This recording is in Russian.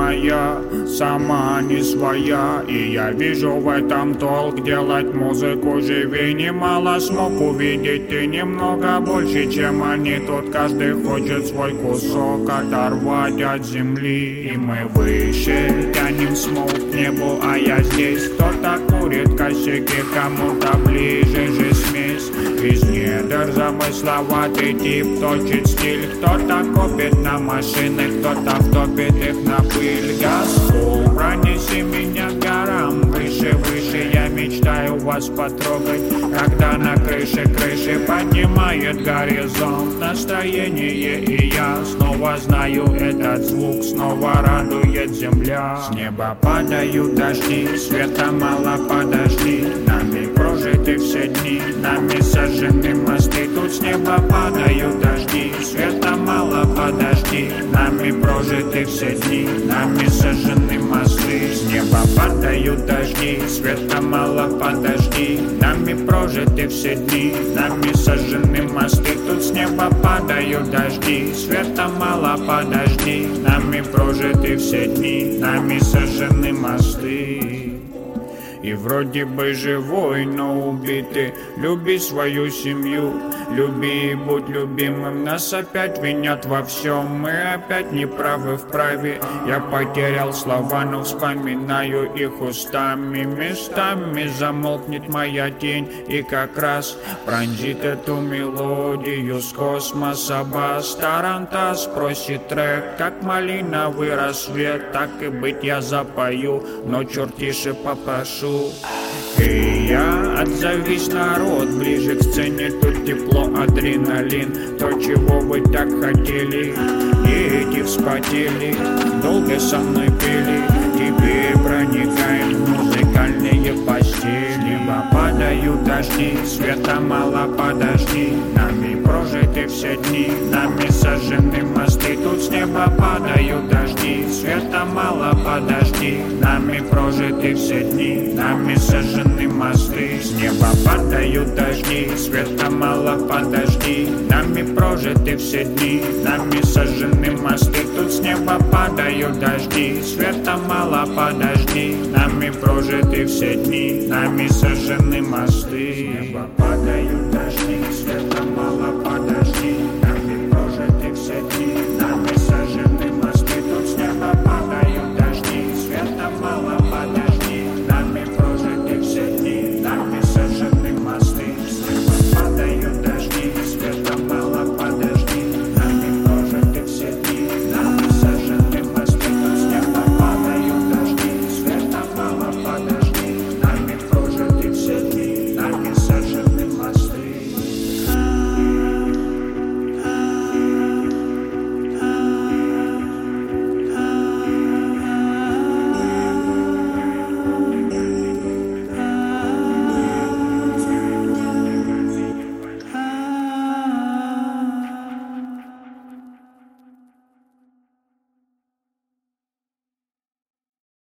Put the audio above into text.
моя, сама не своя. И я вижу в этом толк, делать музыку живее. Немало смог увидеть и немного больше, чем они. Тут каждый хочет свой кусок оторвать от земли. И мы выше тянем смог к небу, а я здесь. Кто-то курит косяки, кому-то ближе же смесь. Из недр замысловатый тип точит стиль. Кто-то копит на машины, кто-то втопит их на пыль. Газпол, пронеси меня к горам, выше, выше. Я мечтаю вас потрогать, когда на крыше поднимает горизонт настроение. И я снова знаю этот звук, снова радует земля. С неба падают дожди, света мало, подожди. Нами прожиты все дни, нами сожжены мосты. Тут с неба падают дожди, света мало, подожди. Нами прожиты все дни, нами сожжены мосты. С неба падают дожди, света мало, подожди. Нами прожиты все дни, нами сожжены мосты. Тут с неба падают дожди, света мало, подожди. Нами прожиты все дни, нами сожжены мосты. И вроде бы живой, но убитый. Люби свою семью, люби и будь любимым. Нас опять винят во всем, мы опять неправы в праве. Я потерял слова, но вспоминаю их устами. Местами замолкнет моя тень, и как раз пронзит эту мелодию с космоса бас. Тарантас просит трек, как малиновый рассвет. Так и быть я запою, но черт тише попрошу. И я отзовись, народ, ближе к сцене. Тут тепло, адреналин, то, чего вы так хотели. Дети вспотели, долго со мной пели. Теперь проникаем в музыкальные постели. Небо падают дожди, света мало, подожди. Нами прожиты все дни, нами сожжены мосты. Тут с неба падают дожди, света мало, подожди. Нами прожиты все дни, нами сожжены мосты. С неба падают дожди, света мало, подожди. Нами прожиты все дни, нами сожжены мосты. Тут с неба падают дожди, света мало, подожди. Нами прожиты все дни, нами сожжены мосты. С неба падают дожди, света мало, подожди.